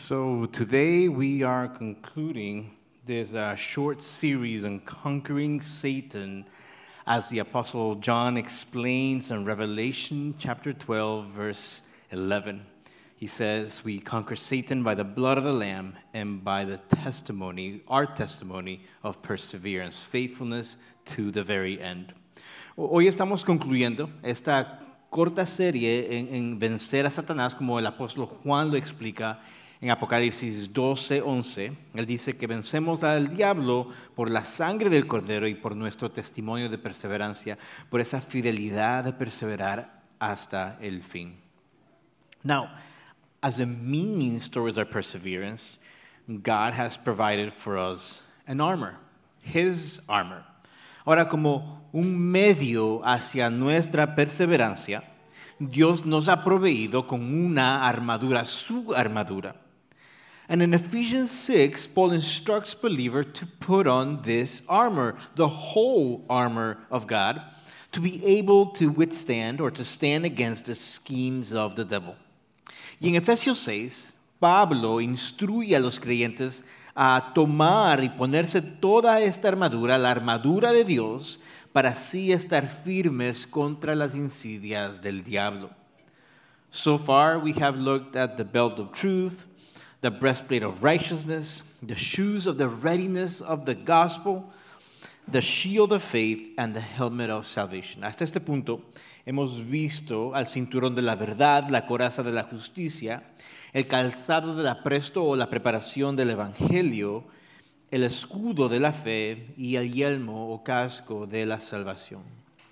So today we are concluding this short series on conquering Satan as the Apostle John explains in Revelation chapter 12, verse 11. He says, we conquer Satan by the blood of the Lamb and by the testimony, our testimony of perseverance, faithfulness to the very end. Hoy estamos concluyendo esta corta serie en vencer a Satanás, como el apóstol Juan lo explica en Apocalipsis 12:11. Él dice que vencemos al diablo por la sangre del Cordero y por nuestro testimonio de perseverancia, por esa fidelidad de perseverar hasta el fin. Now, as a means towards our perseverance, God has provided for us an armor, His armor. Ahora, como un medio hacia nuestra perseverancia, Dios nos ha proveído con una armadura, su armadura. And in Ephesians 6, Paul instructs believers to put on this armor, the whole armor of God, to be able to withstand or to stand against the schemes of the devil. Y en Efesios 6, Pablo instruye a los creyentes a tomar y ponerse toda esta armadura, la armadura de Dios, para así estar firmes contra las insidias del diablo. So far, we have looked at the belt of truth, the breastplate of righteousness, the shoes of the readiness of the gospel, the shield of faith, and the helmet of salvation. Hasta este punto, hemos visto al cinturón de la verdad, la coraza de la justicia, el calzado del apresto o la preparación del evangelio, el escudo de la fe y el yelmo o casco de la salvación.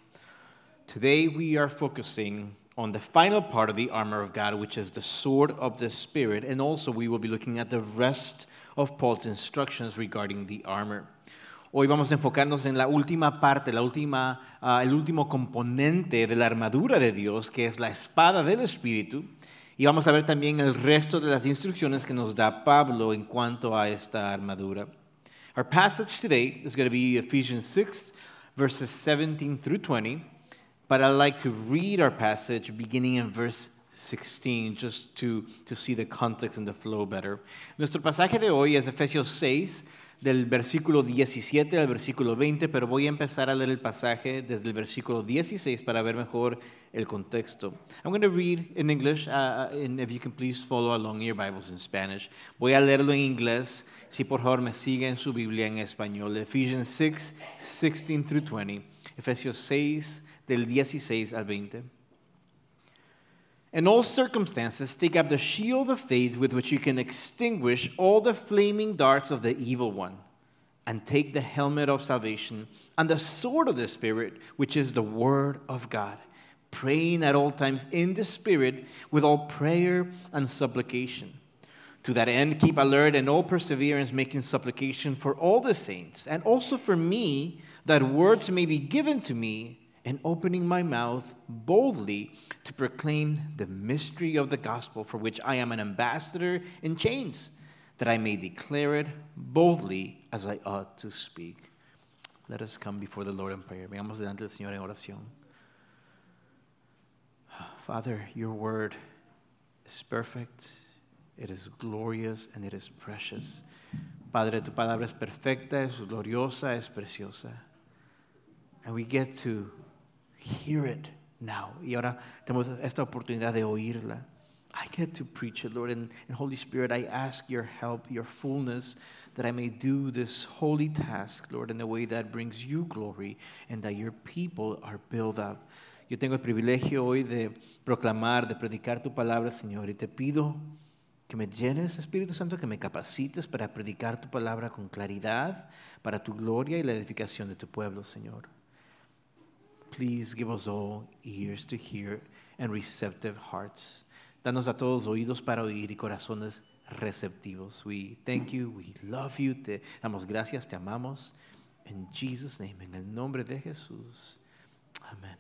Today we are focusing on the final part of the armor of God, which is the sword of the Spirit, and also we will be looking at the rest of Paul's instructions regarding the armor. Hoy vamos a enfocarnos en la última parte, el último componente de la armadura de Dios, que es la espada del Espíritu, y vamos a ver también el resto de las instrucciones que nos da Pablo en cuanto a esta armadura. Our passage today is going to be Ephesians 6, verses 17 through 20, but I'd like to read our passage beginning in verse 16, just to see the context and the flow better. Nuestro pasaje de hoy es Efesios 6, del versículo 17 al versículo 20, pero voy a empezar a leer el pasaje desde el versículo 16 para ver mejor el contexto. I'm going to read in English, and if you can please follow along your Bibles in Spanish. Voy a leerlo en inglés, si por favor me sigue en su Biblia en español. Ephesians 6, 16 through 20. Efesios 6, del 16 al 20. In all circumstances, take up the shield of faith with which you can extinguish all the flaming darts of the evil one, and take the helmet of salvation and the sword of the Spirit, which is the word of God, praying at all times in the Spirit with all prayer and supplication. To that end, keep alert and all perseverance, making supplication for all the saints, and also for me, that words may be given to me, and opening my mouth boldly to proclaim the mystery of the gospel, for which I am an ambassador in chains, that I may declare it boldly as I ought to speak. Let us come before the Lord in prayer. Vengamos delante del Señor en oración. Father, your word is perfect, it is glorious, and it is precious. Padre, tu palabra es perfecta, es gloriosa, es preciosa. And we get to hear it now. Y ahora tenemos esta oportunidad de oírla. I get to preach it, Lord. And Holy Spirit, I ask your help, your fullness, that I may do this holy task, Lord, in a way that brings you glory and that your people are built up. Yo tengo el privilegio hoy de proclamar, de predicar tu palabra, Señor, y te pido que me llenes, Espíritu Santo, que me capacites para predicar tu palabra con claridad, para tu gloria y la edificación de tu pueblo, Señor. Please give us all ears to hear and receptive hearts. Danos a todos oídos para oír y corazones receptivos. We thank you, we love you, te damos gracias, te amamos. In Jesus' name, en el nombre de Jesús. Amen.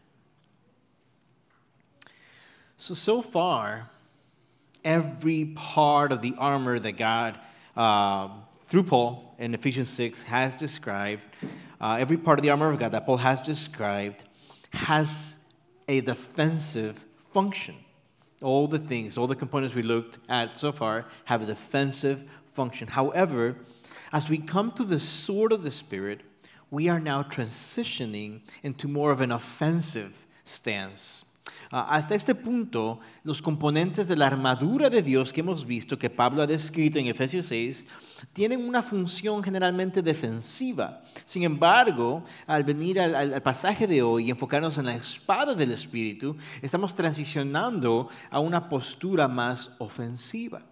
So far, every part of the armor that God, through Paul in Ephesians 6, has described, every part of the armor of God that Paul has described, has a defensive function. all the things, all the components we looked at so far have a defensive function. However, as we come to the sword of the Spirit, we are now transitioning into more of an offensive stance. Hasta este punto, los componentes de la armadura de Dios que hemos visto, que Pablo ha descrito en Efesios 6, tienen una función generalmente defensiva. Sin embargo, al venir al pasaje de hoy y enfocarnos en la espada del Espíritu, estamos transicionando a una postura más ofensiva.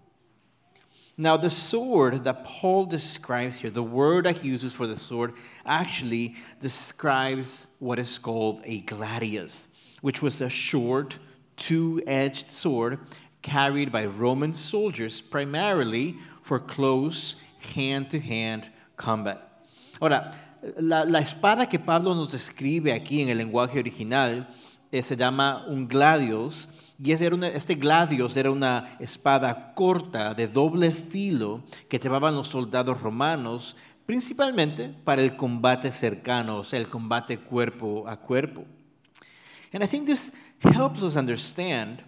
Now, the sword that Paul describes here, the word that he uses for the sword, actually describes what is called a gladius, which was a short, two-edged sword carried by Roman soldiers primarily for close hand-to-hand combat. Ahora, la espada que Pablo nos describe aquí en el lenguaje original se llama un gladius, y este gladius era una espada corta de doble filo que llevaban los soldados romanos principalmente para el combate cercano, o sea, el combate cuerpo a cuerpo. And I think this helps us understand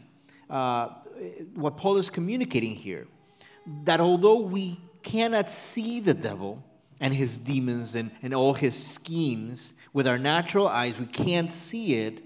what Paul is communicating here, that although we cannot see the devil and his demons and all his schemes with our natural eyes, we can't see it,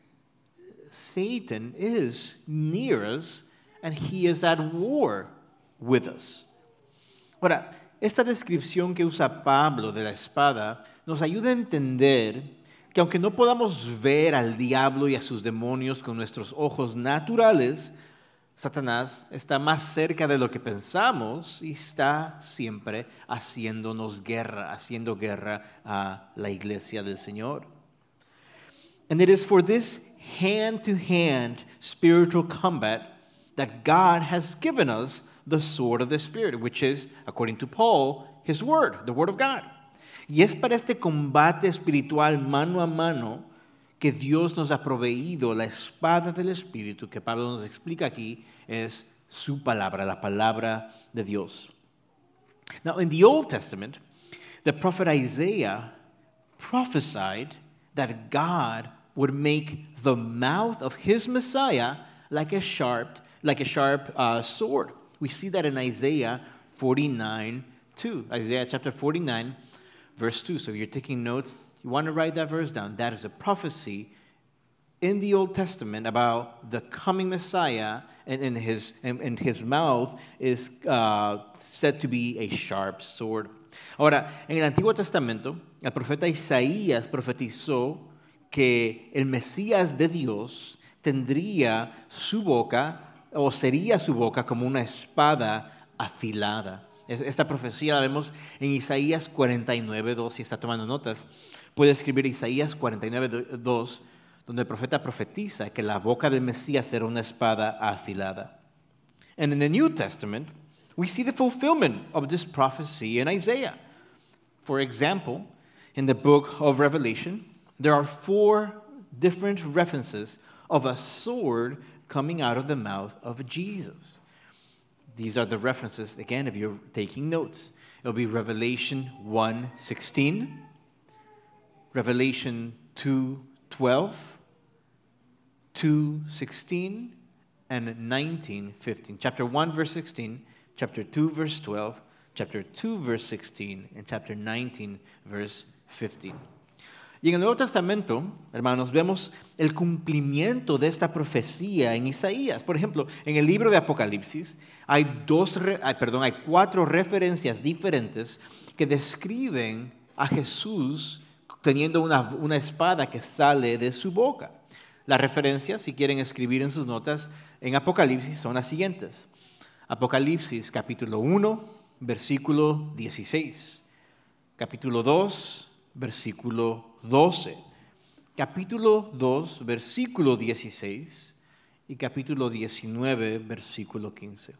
Satan is near us and he is at war with us. Ahora, esta descripción que usa Pablo de la espada nos ayuda a entender que aunque no podamos ver al diablo y a sus demonios con nuestros ojos naturales, Satanás está más cerca de lo que pensamos y está siempre haciendo guerra a la iglesia del Señor. And it is for this hand-to-hand spiritual combat that God has given us the sword of the Spirit, which is, according to Paul, His Word, the Word of God. Y es para este combate espiritual mano a mano que Dios nos ha proveído la espada del Espíritu, que Pablo nos explica aquí, es su palabra, la palabra de Dios. Now, in the Old Testament, the prophet Isaiah prophesied that God would make the mouth of his Messiah like a sharp sword. We see that in Isaiah 49:2. Isaiah chapter 49, verse 2. So if you're taking notes, you want to write that verse down. That is a prophecy in the Old Testament about the coming Messiah, and his mouth is said to be a sharp sword. Ahora, en el Antiguo Testamento, el profeta Isaías profetizó que el Mesías de Dios tendría su boca, o sería su boca como una espada afilada. Esta profecía la vemos en Isaías 49:2. Si está tomando notas, puede escribir Isaías 49:2, donde el profeta profetiza que la boca del Mesías será una espada afilada. And in the New Testament, we see the fulfillment of this prophecy in Isaiah. For example, in the book of Revelation, there are 4 different references of a sword coming out of the mouth of Jesus. These are the references, again, if you're taking notes. It'll be Revelation 1:16, Revelation 2:12, 2:16, and 19:15. Chapter 1, verse 16, chapter 2, verse 12, chapter 2, verse 16, and chapter 19, verse 15. Y en el Nuevo Testamento, hermanos, vemos el cumplimiento de esta profecía en Isaías. Por ejemplo, en el libro de Apocalipsis hay 4 referencias diferentes que describen a Jesús teniendo una espada que sale de su boca. Las referencias, si quieren escribir en sus notas, en Apocalipsis son las siguientes. Apocalipsis capítulo 1, versículo 16. Capítulo 2, versículo 12, capítulo 2, versículo 16 y capítulo 19, versículo 15.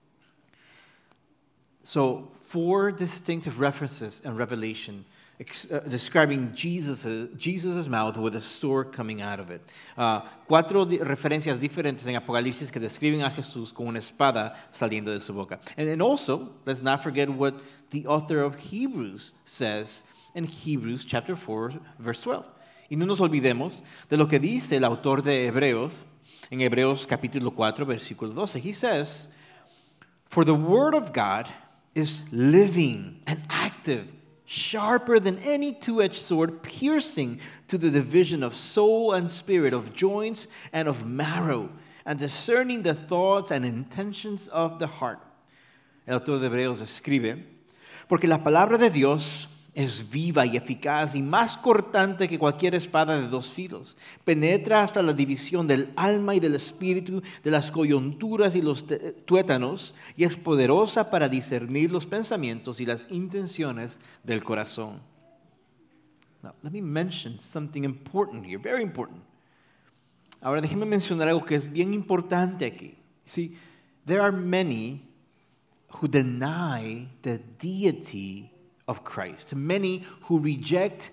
So, 4 distinctive references in Revelation describing Jesus' mouth with a sword coming out of it. 4 referencias diferentes en Apocalipsis que describen a Jesús con una espada saliendo de su boca. And also, let's not forget what the author of Hebrews says in Hebrews chapter 4, verse 12. Y no nos olvidemos de lo que dice el autor de Hebreos En Hebreos capítulo 4, versículo 12, he says, "For the word of God is living and active, sharper than any two-edged sword, piercing to the division of soul and spirit, of joints and of marrow, and discerning the thoughts and intentions of the heart." El autor de Hebreos escribe, porque la palabra de Dios es viva y eficaz y más cortante que cualquier espada de dos filos. Penetra hasta la división del alma y del espíritu, de las coyunturas y los tuétanos, y es poderosa para discernir los pensamientos y las intenciones del corazón. Now, let me mention something important here, very important. Ahora déjeme mencionar algo que es bien importante aquí. See, there are many who deny the deity of Christ. Many who reject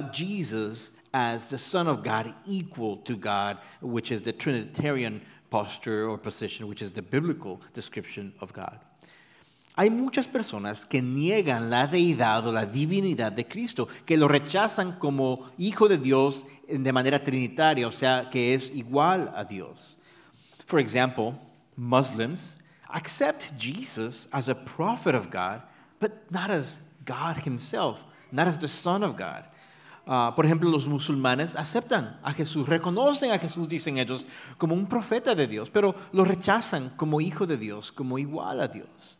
Jesus as the Son of God, equal to God, which is the Trinitarian posture or position, which is the biblical description of God. Hay muchas personas que niegan la deidad o la divinidad de Cristo, que lo rechazan como hijo de Dios de manera trinitaria, o sea, que es igual a Dios. For example, Muslims accept Jesus as a prophet of God, but not as God himself, not as the Son of God. Por ejemplo, los musulmanes aceptan a Jesús, reconocen a Jesús, dicen ellos, como un profeta de Dios, pero lo rechazan como hijo de Dios, como igual a Dios.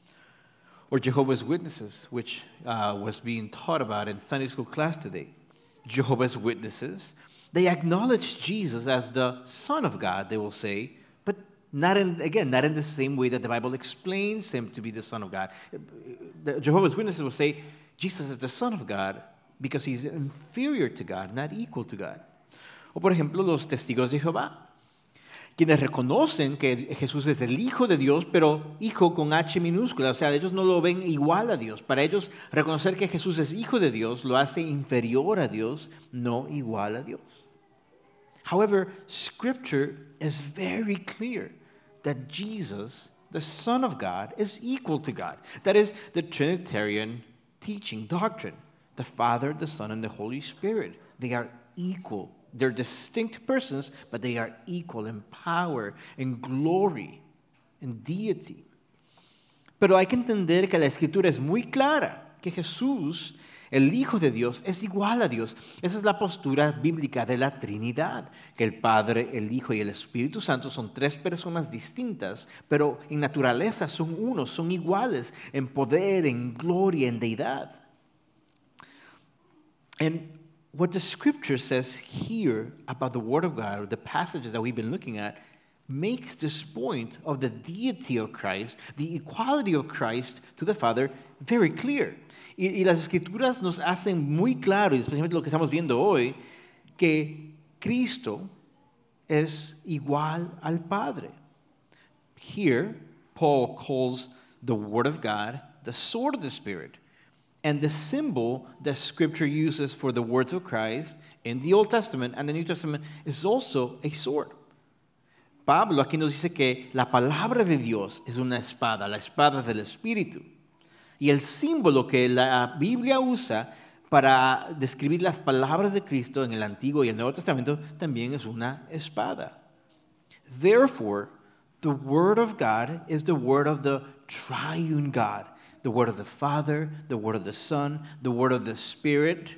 Or Jehovah's Witnesses, which was being taught about in Sunday school class today. Jehovah's Witnesses, they acknowledge Jesus as the Son of God, they will say, but not in the same way that the Bible explains him to be the Son of God. The Jehovah's Witnesses will say, Jesus is the Son of God because he's inferior to God, not equal to God. O por ejemplo, los testigos de Jehová, quienes reconocen que Jesús es el Hijo de Dios, pero Hijo con H minúscula, o sea, ellos no lo ven igual a Dios. Para ellos, reconocer que Jesús es Hijo de Dios lo hace inferior a Dios, no igual a Dios. However, Scripture is very clear that Jesus, the Son of God, is equal to God. That is the Trinitarian teaching, doctrine. The Father, the Son, and the Holy Spirit, they are equal. They're distinct persons, but they are equal in power, in glory, in deity. Pero hay que entender que la Escritura es muy clara, que Jesús, el Hijo de Dios, es igual a Dios. Esa es la postura bíblica de la Trinidad, que el Padre, el Hijo y el Espíritu Santo son tres personas distintas, pero en naturaleza son uno, son iguales en poder, en gloria, en deidad. And what the Scripture says here about the Word of God, or the passages that we've been looking at, makes this point of the deity of Christ, the equality of Christ to the Father, very clear. Y las Escrituras nos hacen muy claro, y especialmente lo que estamos viendo hoy, que Cristo es igual al Padre. Here, Paul calls the Word of God the sword of the Spirit. And the symbol that Scripture uses for the words of Christ in the Old Testament and the New Testament is also a sword. Pablo aquí nos dice que la palabra de Dios es una espada, la espada del Espíritu. Y el símbolo que la Biblia usa para describir las palabras de Cristo en el Antiguo y el Nuevo Testamento también es una espada. Therefore, the Word of God is the Word of the triune God. The Word of the Father, the Word of the Son, the Word of the Spirit.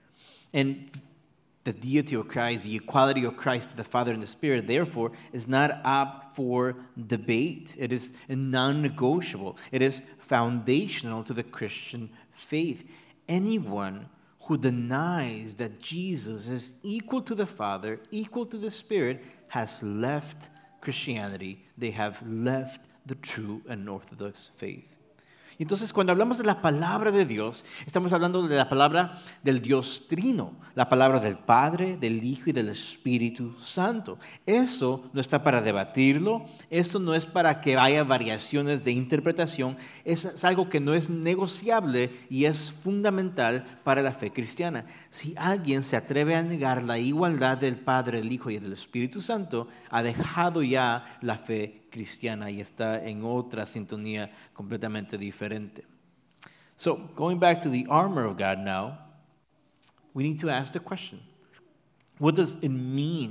And the deity of Christ, the equality of Christ to the Father and the Spirit, therefore, is not up for debate. It is non-negotiable. It is foundational to the Christian faith. Anyone who denies that Jesus is equal to the Father, equal to the Spirit, has left Christianity. They have left the true and orthodox faith. Y entonces, cuando hablamos de la palabra de Dios, estamos hablando de la palabra del Dios Trino, la palabra del Padre, del Hijo y del Espíritu Santo. Eso no está para debatirlo, eso no es para que haya variaciones de interpretación, es algo que no es negociable y es fundamental para la fe cristiana. Si alguien se atreve a negar la igualdad del Padre, del Hijo y del Espíritu Santo, ha dejado ya la fe cristiana y está en otra sintonía completamente diferente. So, going back to the armor of God now, we need to ask the question, what does it mean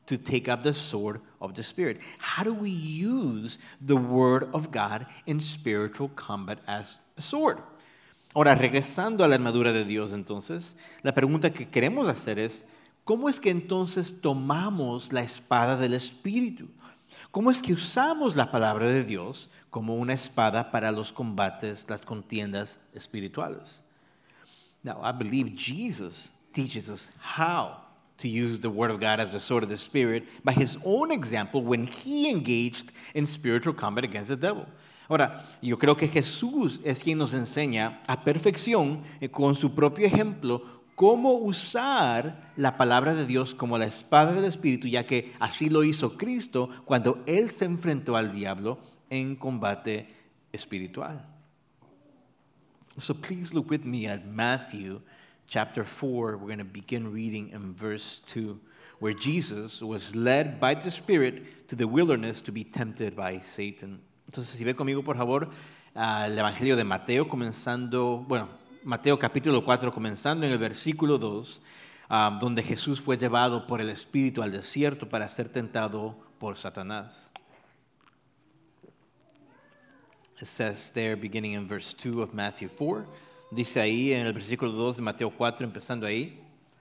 to take up the sword of the Spirit. How do we use the Word of God in spiritual combat as a sword? Ahora, regresando a la armadura de Dios, entonces, la pregunta que queremos hacer es, ¿cómo es que entonces tomamos la espada del Espíritu? ¿Cómo es que usamos la palabra de Dios como una espada para los combates, las contiendas espirituales? Now, I believe Jesus teaches us how to use the Word of God as the sword of the Spirit by his own example when he engaged in spiritual combat against the devil. Ahora, yo creo que Jesús es quien nos enseña a perfección, con su propio ejemplo, cómo usar la palabra de Dios como la espada del Espíritu, ya que así lo hizo Cristo cuando Él se enfrentó al diablo en combate espiritual. So please look with me at Matthew chapter 4. We're going to begin reading in verse 2, where Jesus was led by the Spirit to the wilderness to be tempted by Satan. Entonces, si ve conmigo, por favor, el Evangelio de Mateo, Mateo capítulo 4, comenzando en el versículo 2, donde Jesús fue llevado por el Espíritu al desierto para ser tentado por Satanás. It says there, beginning in verse 2 of Matthew 4, dice ahí en el versículo 2 de Mateo 4, empezando ahí,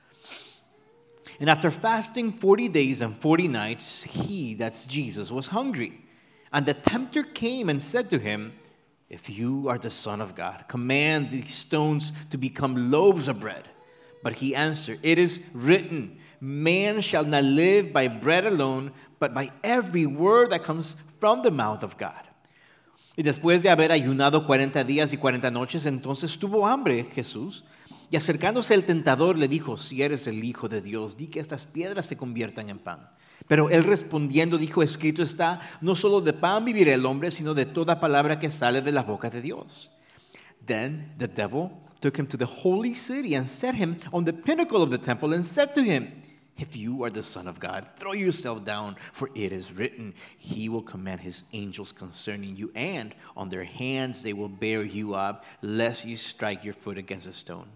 "And after fasting 40 days and 40 nights, he," that's Jesus, "was hungry. And the tempter came and said to him, 'If you are the Son of God, command these stones to become loaves of bread.' But he answered, 'It is written, man shall not live by bread alone, but by every word that comes from the mouth of God.' Y después de haber ayunado 40 días y 40 noches, entonces tuvo hambre Jesús. Y acercándose el tentador le dijo, 'Si eres el Hijo de Dios, di que estas piedras se conviertan en pan.' Pero él respondiendo dijo, 'Escrito está, no solo de pan vivirá el hombre, sino de toda palabra que sale de la boca de Dios.' Then the devil took him to the holy city and set him on the pinnacle of the temple and said to him, 'If you are the Son of God, throw yourself down, for it is written, he will command his angels concerning you, and on their hands they will bear you up, lest you strike your foot against a stone.'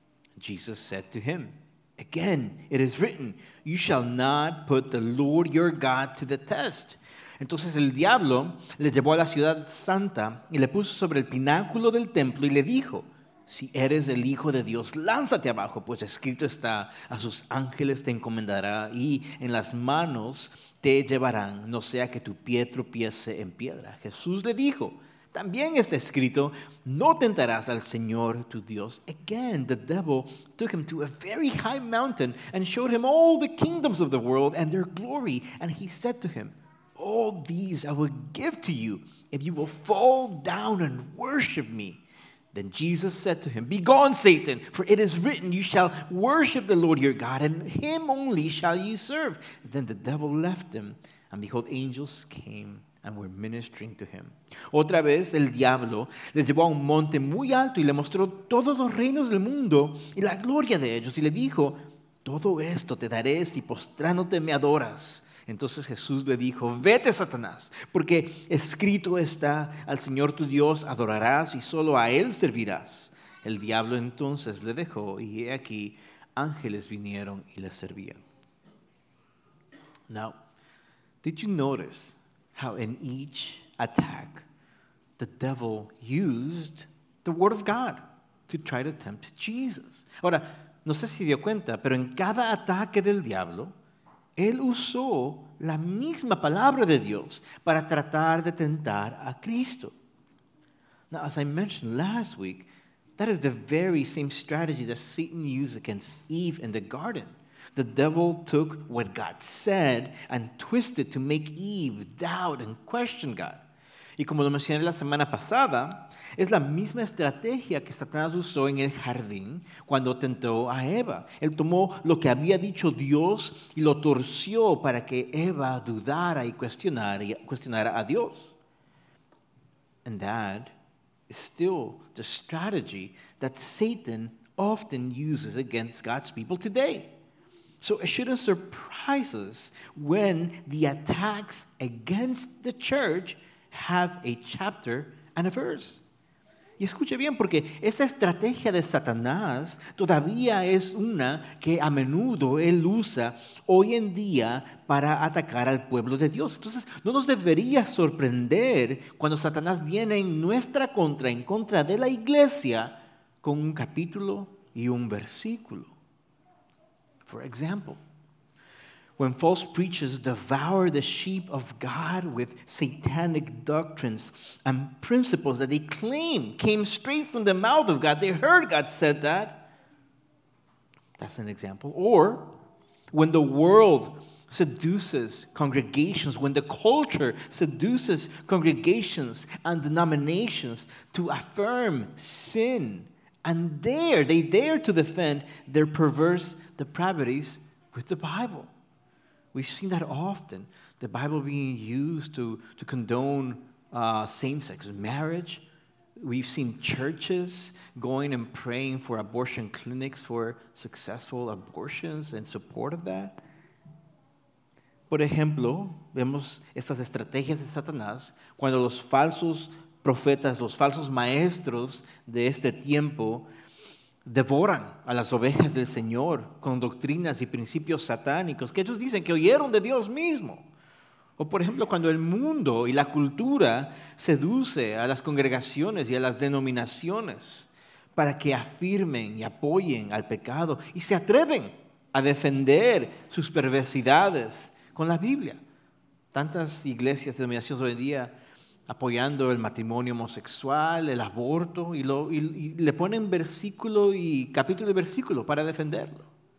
Jesus said to him, 'Again, it is written, you shall not put the Lord your God to the test.' Entonces el diablo le llevó a la ciudad santa y le puso sobre el pináculo del templo y le dijo, 'Si eres el Hijo de Dios, lánzate abajo, pues escrito está, a sus ángeles te encomendará y en las manos te llevarán, no sea que tu pie tropiece en piedra.' Jesús le dijo, 'También está escrito, no tentarás al Señor tu Dios.' Again, the devil took him to a very high mountain and showed him all the kingdoms of the world and their glory. And he said to him, 'All these I will give to you if you will fall down and worship me.' Then Jesus said to him, 'Begone, Satan, for it is written, you shall worship the Lord your God, and him only shall you serve.' Then the devil left him, and behold, angels came and were ministering to him. Otra vez el diablo le llevó a un monte muy alto y le mostró todos los reinos del mundo y la gloria de ellos, y le dijo, 'Todo esto te daré si postrándote me adoras.' Entonces Jesús le dijo, 'Vete, Satanás, porque escrito está, al Señor tu Dios adorarás y solo a Él servirás.' El diablo entonces le dejó y he aquí ángeles vinieron y le servían." Now, did you notice how in each attack the devil used the Word of God to try to tempt Jesus? Ahora, no sé si dio cuenta, pero en cada ataque del diablo, él usó la misma palabra de Dios para tratar de tentar a Cristo. Now, as I mentioned last week, that is the very same strategy that Satan used against Eve in the garden. The devil took what God said and twisted to make Eve doubt and question God. Y como lo mencioné la semana pasada, es la misma estrategia que Satanás usó en el jardín cuando tentó a Eva. Él tomó lo que había dicho Dios y lo torció para que Eva dudara y cuestionara a Dios. And that is still the strategy that Satan often uses against God's people today. So it shouldn't surprise us when the attacks against the church have a chapter and a verse. Y escuche bien, porque esa estrategia de Satanás todavía es una que a menudo él usa hoy en día para atacar al pueblo de Dios. Entonces, no nos debería sorprender cuando Satanás viene en nuestra contra, en contra de la iglesia, con un capítulo y un versículo. For example, when false preachers devour the sheep of God with satanic doctrines and principles that they claim came straight from the mouth of God, they heard God said that. That's an example. Or when the world seduces congregations, when the culture seduces congregations and denominations to affirm sin, and they dare to defend their perverse depravities with the Bible. We've seen that often, the Bible being used to condone same-sex marriage. We've seen churches going and praying for abortion clinics for successful abortions in support of that. Por ejemplo, vemos estas estrategias de Satanás cuando los falsos profetas, los falsos maestros de este tiempo devoran a las ovejas del Señor con doctrinas y principios satánicos que ellos dicen que oyeron de Dios mismo. O por ejemplo, cuando el mundo y la cultura seduce a las congregaciones y a las denominaciones para que afirmen y apoyen al pecado y se atreven a defender sus perversidades con la Biblia. Tantas iglesias, denominaciones hoy en día apoyando el matrimonio homosexual, el aborto, y le ponen versículo y capítulo y versículo para defenderlo.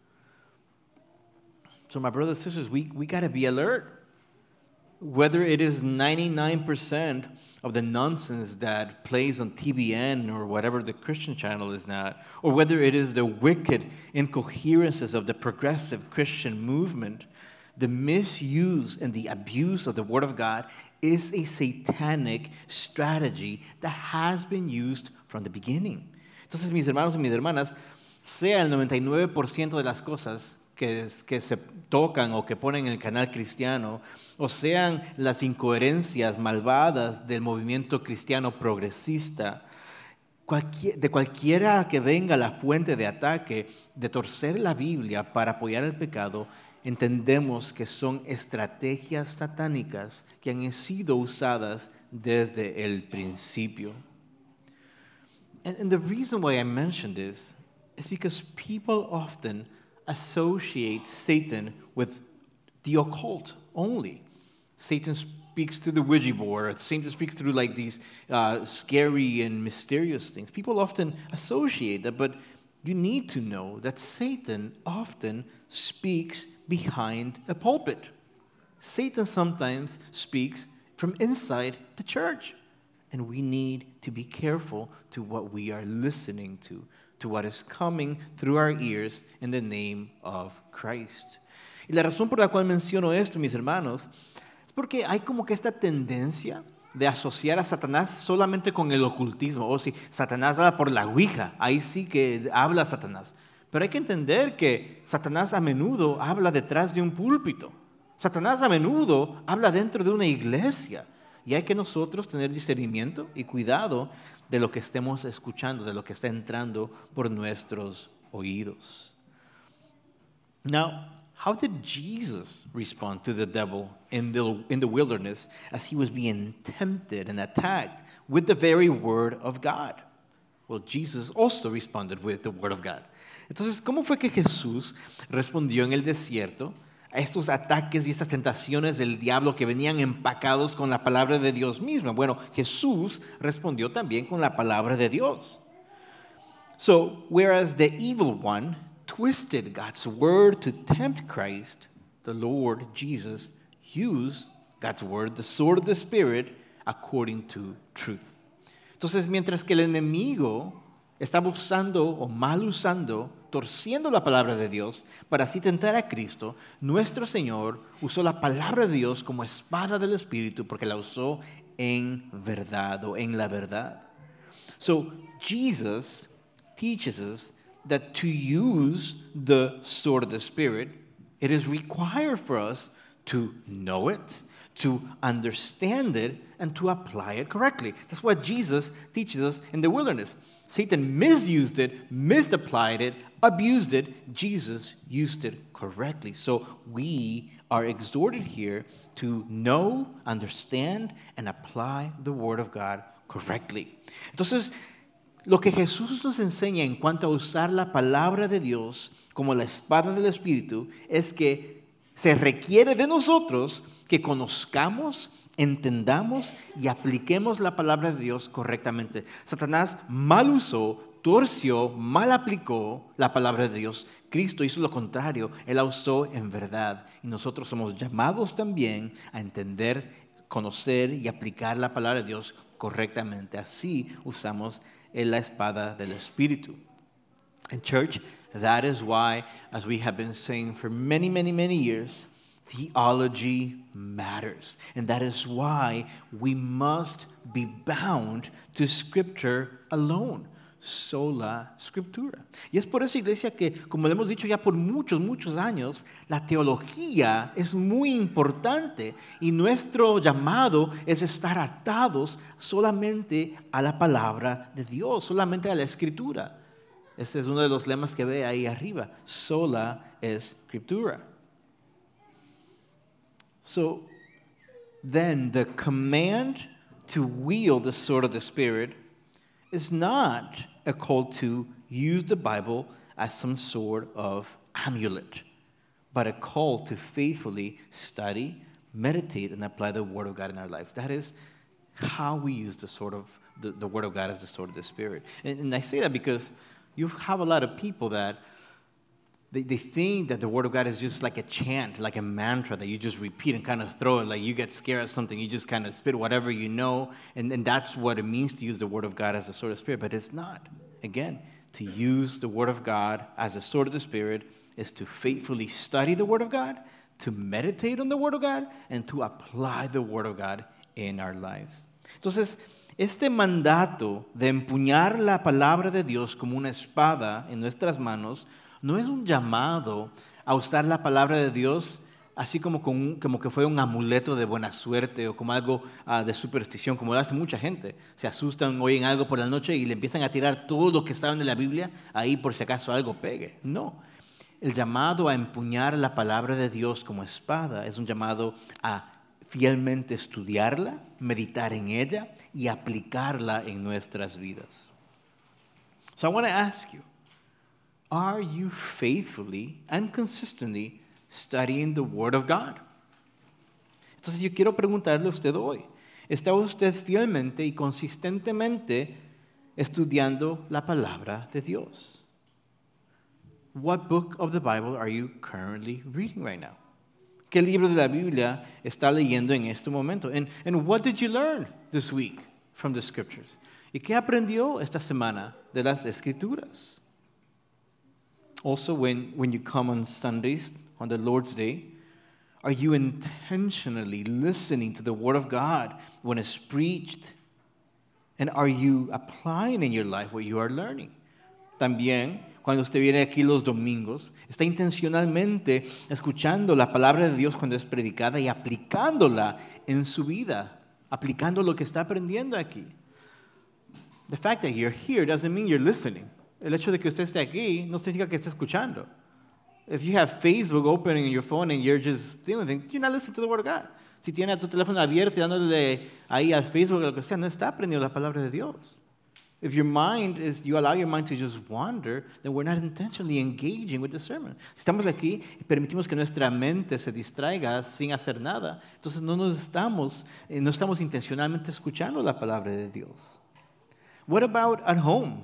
So my brothers and sisters, we got to be alert. Whether it is 99% of the nonsense that plays on TBN or whatever the Christian channel is now, or whether it is the wicked incoherences of the progressive Christian movement, the misuse and the abuse of the Word of God is a satanic strategy that has been used from the beginning. Entonces, mis hermanos y mis hermanas, sea el 99% de las cosas que se tocan o que ponen en el canal cristiano, o sean las incoherencias malvadas del movimiento cristiano progresista, de cualquiera que venga la fuente de ataque, de torcer la Biblia para apoyar el pecado, entendemos que son estrategias satánicas que han sido usadas desde el principio. And the reason why I mention this is because people often associate Satan with the occult only. Satan speaks through the Ouija board, or Satan speaks through like these scary and mysterious things. People often associate that, but you need to know that Satan often speaks behind a pulpit. Satan sometimes speaks from inside the church. And we need to be careful to what we are listening to what is coming through our ears in the name of Christ. Y la razón por la cual menciono esto, mis hermanos, es porque hay como que esta tendencia de asociar a Satanás solamente con el ocultismo. O si Satanás habla por la Ouija, ahí sí que habla Satanás. Pero hay que entender que Satanás a menudo habla detrás de un púlpito. Satanás a menudo habla dentro de una iglesia. Y hay que nosotros tener discernimiento y cuidado de lo que estemos escuchando, de lo que está entrando por nuestros oídos. Now, how did Jesus respond to the devil in the wilderness as he was being tempted and attacked with the very word of God? Well, Jesus also responded with the word of God. Entonces, ¿cómo fue que Jesús respondió en el desierto a estos ataques y estas tentaciones del diablo que venían empacados con la palabra de Dios misma? Bueno, Jesús respondió también con la palabra de Dios. So, whereas the evil one twisted God's word to tempt Christ, the Lord Jesus used God's word, the sword of the Spirit, according to truth. Entonces, mientras que el enemigo estaba usando o mal usando, torciendo la palabra de Dios para así tentar a Cristo, nuestro Señor usó la palabra de Dios como espada del Espíritu porque la usó en verdad o en la verdad. So, Jesus teaches us that to use the sword of the Spirit, it is required for us to know it, to understand it and to apply it correctly. That's what Jesus teaches us in the wilderness. Satan misused it, misapplied it, abused it. Jesus used it correctly. So we are exhorted here to know, understand, and apply the Word of God correctly. Entonces, lo que Jesús nos enseña en cuanto a usar la palabra de Dios como la espada del Espíritu es que se requiere de nosotros que conozcamos, entendamos y apliquemos la palabra de Dios correctamente. Satanás mal usó, torció, mal aplicó la palabra de Dios. Cristo hizo lo contrario, Él la usó en verdad. Y nosotros somos llamados también a entender, conocer y aplicar la palabra de Dios correctamente. Así usamos la espada del Espíritu. And church, that is why, as we have been saying for many, many, many years, theology matters. And that is why we must be bound to Scripture alone. Sola Scriptura. Y es por eso, iglesia, que, como le hemos dicho ya por muchos, muchos años, la teología es muy importante y nuestro llamado es estar atados solamente a la palabra de Dios, solamente a la Escritura. Este es uno de los lemas que ve ahí arriba. Sola Escritura. So, then the command to wield the sword of the Spirit is not a call to use the Bible as some sort of amulet, but a call to faithfully study, meditate, and apply the Word of God in our lives. That is how we use the sword of the Word of God as the sword of the Spirit. And I say that because you have a lot of people that they think that the Word of God is just like a chant, like a mantra that you just repeat and kind of throw it. Like you get scared at something, you just kind of spit whatever you know, and that's what it means to use the Word of God as a sword of the Spirit. But it's not. Again, to use the Word of God as a sword of the Spirit is to faithfully study the Word of God, to meditate on the Word of God, and to apply the Word of God in our lives. Entonces, este mandato de empuñar la palabra de Dios como una espada en nuestras manos no es un llamado a usar la palabra de Dios así como que fue un amuleto de buena suerte o como algo de superstición, como lo hace mucha gente. Se asustan, oyen algo por la noche y le empiezan a tirar todo lo que saben de la Biblia ahí por si acaso algo pegue. No. El llamado a empuñar la palabra de Dios como espada es un llamado a fielmente estudiarla, meditar en ella y aplicarla en nuestras vidas. So I want to ask you, are you faithfully and consistently studying the Word of God? Entonces yo quiero preguntarle a usted hoy, ¿está usted fielmente y consistentemente estudiando la palabra de Dios? What book of the Bible are you currently reading right now? ¿Qué libro de la Biblia está leyendo en este momento? And what did you learn this week from the Scriptures? ¿Y qué aprendió esta semana de las Escrituras? Also, when you come on Sundays, on the Lord's Day, are you intentionally listening to the Word of God when it's preached? And are you applying in your life what you are learning? También, cuando usted viene aquí los domingos, está intencionalmente escuchando la palabra de Dios cuando es predicada y aplicándola en su vida, aplicando lo que está aprendiendo aquí. The fact that you're here doesn't mean you're listening. El hecho de que usted esté aquí no significa que esté escuchando. If you have Facebook open in your phone and you're just doing things, you're not listening to the Word of God. Si tiene tu teléfono abierto y dándole ahí al Facebook o lo que sea, no está aprendiendo la palabra de Dios. If you allow your mind to just wander, then we're not intentionally engaging with the sermon. Si estamos aquí y permitimos que nuestra mente se distraiga sin hacer nada, entonces no estamos intencionalmente escuchando la palabra de Dios. What about at home?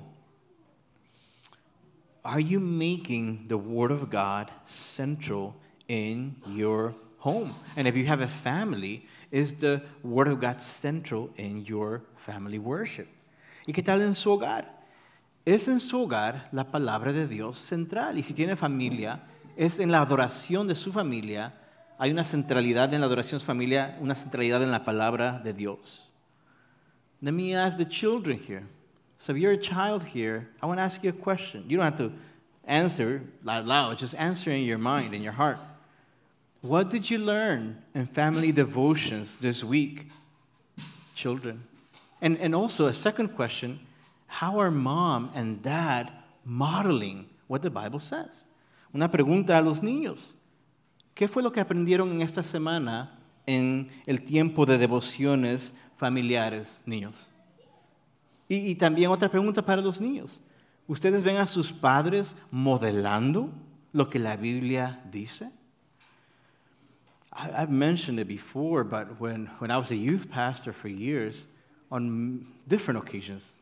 Are you making the Word of God central in your home? And if you have a family, is the Word of God central in your family worship? ¿Y qué tal en su hogar? ¿Es en su hogar la palabra de Dios central? Y si tiene familia, ¿es en la adoración de su familia? ¿Hay una centralidad en la adoración de su familia, una centralidad en la palabra de Dios? Let me ask the children here. So if you're a child here, I want to ask you a question. You don't have to answer out loud. Just answer in your mind, in your heart. What did you learn in family devotions this week? Children. And also a second question, how are mom and dad modeling what the Bible says? Una pregunta a los niños. ¿Qué fue lo que aprendieron en esta semana en el tiempo de devociones familiares, niños? Y también otra pregunta para los niños. ¿Ustedes ven a sus padres modelando lo que la Biblia dice? I've mentioned it before, but when I was a youth pastor for years, on different occasions,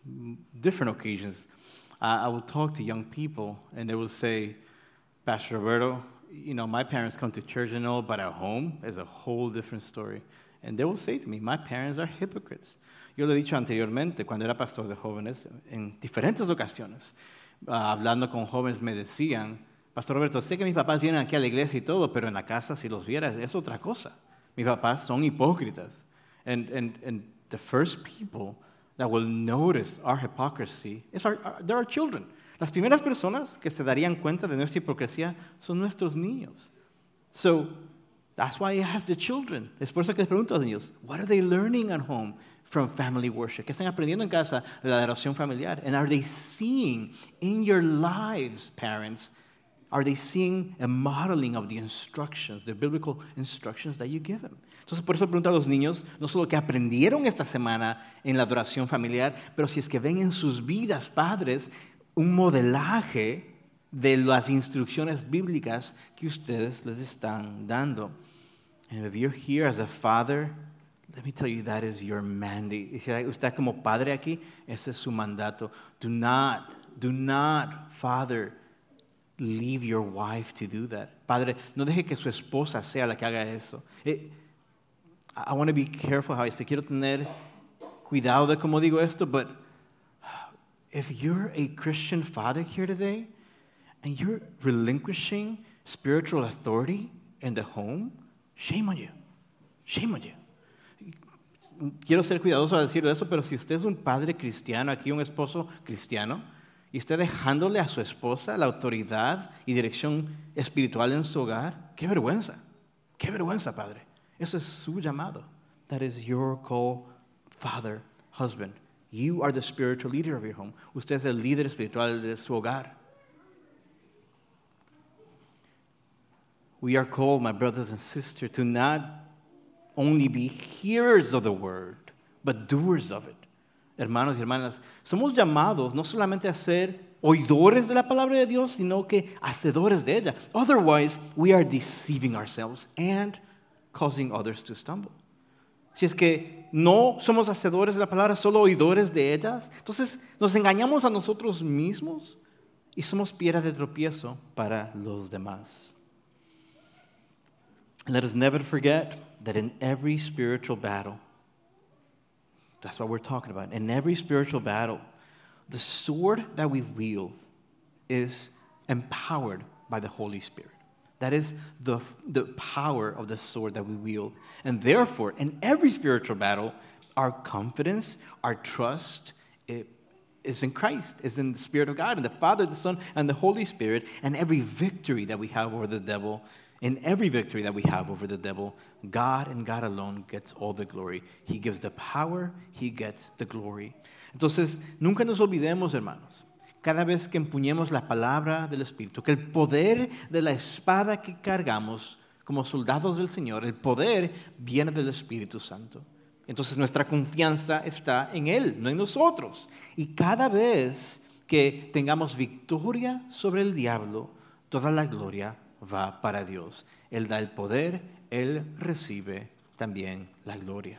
I would talk to young people, and they would say, Pastor Roberto, you know, my parents come to church and all, but at home is a whole different story. And they will say to me, my parents are hypocrites. Yo lo he dicho anteriormente, cuando era pastor de jóvenes, en diferentes ocasiones, hablando con jóvenes me decían, Pastor Roberto, sé que mis papás vienen aquí a la iglesia y todo, pero en la casa, si los vieras, es otra cosa. Mis papás son hipócritas. And the first people that will notice our hypocrisy they're our children. Las primeras personas que se darían cuenta de nuestra hipocresía son nuestros niños. So, that's why he has the children. Es por eso que les pregunto a los niños, what are they learning at home from family worship? ¿Qué están aprendiendo en casa de la adoración familiar? And are they seeing in your lives, parents, are they seeing a modeling of the instructions, the biblical instructions that you give them? Entonces, por eso pregunto a los niños, no solo que aprendieron esta semana en la adoración familiar, pero si es que ven en sus vidas, padres, un modelaje de las instrucciones bíblicas que ustedes les están dando. And if you're here as a father, let me tell you, that is your mandate. Y si usted como padre aquí, ese es su mandato. Do not, father, leave your wife to do that. Padre, no deje que su esposa sea la que haga eso. I want to be careful how I say, quiero tener cuidado de cómo digo esto, but if you're a Christian father here today, and you're relinquishing spiritual authority in the home, shame on you. Shame on you. Quiero ser cuidadoso a decir eso, pero si usted es un padre cristiano, aquí un esposo cristiano, y usted dejándole a su esposa la autoridad y dirección espiritual en su hogar, qué vergüenza, padre. Eso es su llamado. That is your call, father, husband. You are the spiritual leader of your home. Usted es el líder espiritual de su hogar. We are called, my brothers and sisters, to not only be hearers of the word, but doers of it. Hermanos y hermanas, somos llamados no solamente a ser oidores de la palabra de Dios, sino que hacedores de ella. Otherwise, we are deceiving ourselves and causing others to stumble. Si es que no somos hacedores de la palabra, solo oidores de ellas, entonces nos engañamos a nosotros mismos y somos piedra de tropiezo para los demás. Let us never forget that in every spiritual battle, that's what we're talking about, in every spiritual battle, the sword that we wield is empowered by the Holy Spirit. That is the power of the sword that we wield. And therefore, in every spiritual battle, our confidence, our trust is in Christ, is in the Spirit of God, and the Father, the Son, and the Holy Spirit. And every victory that we have over the devil, God and God alone gets all the glory. He gives the power, He gets the glory. Entonces, nunca nos olvidemos, hermanos, cada vez que empuñemos la palabra del Espíritu, que el poder de la espada que cargamos como soldados del Señor, el poder viene del Espíritu Santo. Entonces nuestra confianza está en Él, no en nosotros. Y cada vez que tengamos victoria sobre el diablo, toda la gloria va para Dios. Él da el poder, Él recibe también la gloria.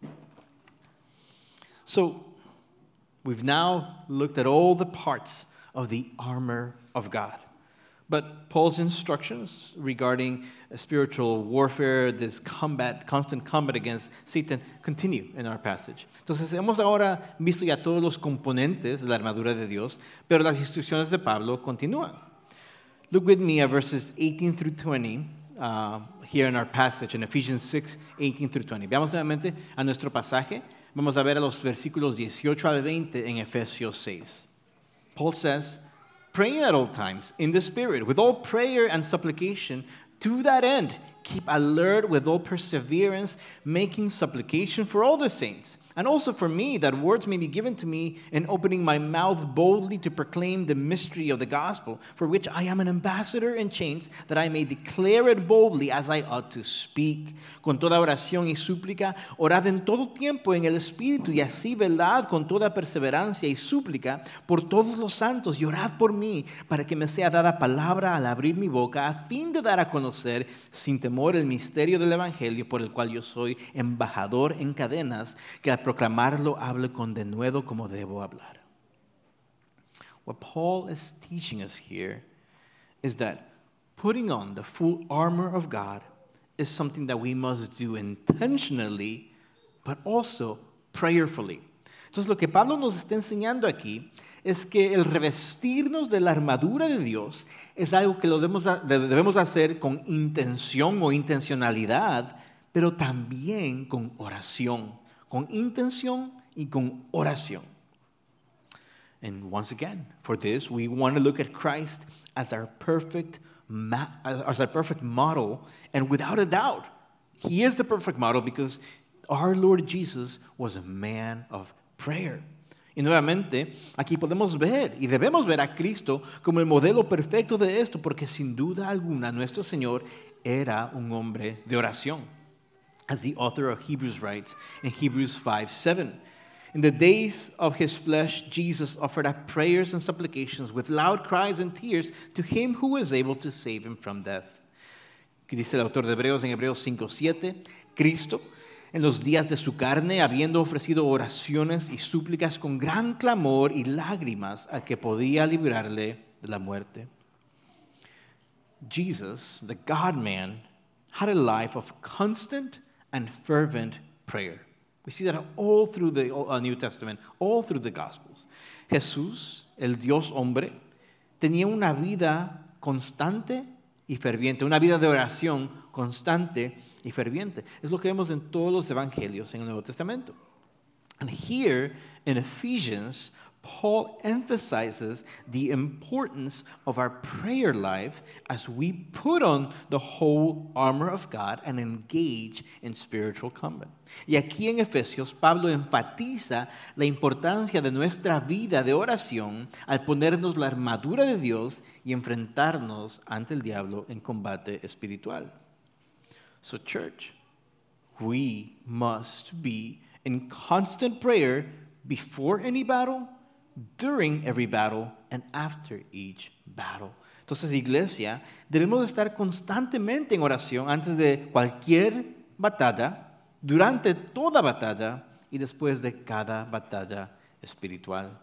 So, we've now looked at all the parts of the armor of God. But Paul's instructions regarding spiritual warfare, this constant combat against Satan, continue in our passage. Entonces, hemos ahora visto ya todos los componentes de la armadura de Dios, pero las instrucciones de Pablo continúan. Look with me at verses 18 through 20 here in our passage, in Ephesians 6, 18 through 20. Veamos nuevamente a nuestro pasaje. Vamos a ver a los versículos 18 al 20 en Efesios 6. Paul says, praying at all times in the Spirit, with all prayer and supplication, to that end, Keep alert with all perseverance, making supplication for all the saints, and also for me, that words may be given to me in opening my mouth boldly to proclaim the mystery of the gospel, for which I am an ambassador in chains, that I may declare it boldly as I ought to speak. Con toda oración y súplica, orad en todo tiempo en el Espíritu, y así velad con toda perseverancia y súplica por todos los santos, y orad por mí, para que me sea dada palabra al abrir mi boca, a fin de dar a conocer sin temor el misterio del Evangelio, por el cual yo soy embajador en cadenas, que al proclamarlo hable con denuedo como debo hablar. What Paul is teaching us here is that putting on the full armor of God is something that we must do intentionally, but also prayerfully. Entonces, lo que Pablo nos está enseñando aquí es que el revestirnos de la armadura de Dios es algo que lo debemos hacer con intención o intencionalidad, pero también con oración. Con intención y con oración. And once again, for this, we want to look at Christ as our perfect model. And without a doubt, he is the perfect model because our Lord Jesus was a man of prayer. Y nuevamente, aquí podemos ver y debemos ver a Cristo como el modelo perfecto de esto, porque sin duda alguna nuestro Señor era un hombre de oración. As the author of Hebrews writes in Hebrews 5:7, in the days of his flesh, Jesus offered up prayers and supplications with loud cries and tears to him who was able to save him from death. Que dice el autor de Hebreos en Hebreos 5:7, Cristo, en los días de su carne, habiendo ofrecido oraciones y súplicas con gran clamor y lágrimas a que podía librarle de la muerte. Jesus, the God-man, had a life of constant and fervent prayer. We see that all through the New Testament, all through the Gospels. Jesús, el Dios hombre, tenía una vida constante y ferviente, una vida de oración constante y ferviente. Es lo que vemos en todos los evangelios en el Nuevo Testamento. And here in Ephesians, Paul emphasizes the importance of our prayer life as we put on the whole armor of God and engage in spiritual combat. Y aquí en Efesios, Pablo enfatiza la importancia de nuestra vida de oración al ponernos la armadura de Dios y enfrentarnos ante el diablo en combate espiritual. So, church, we must be in constant prayer before any battle, during every battle, and after each battle. Entonces, iglesia, debemos estar constantemente en oración antes de cualquier batalla, durante toda batalla y después de cada batalla espiritual.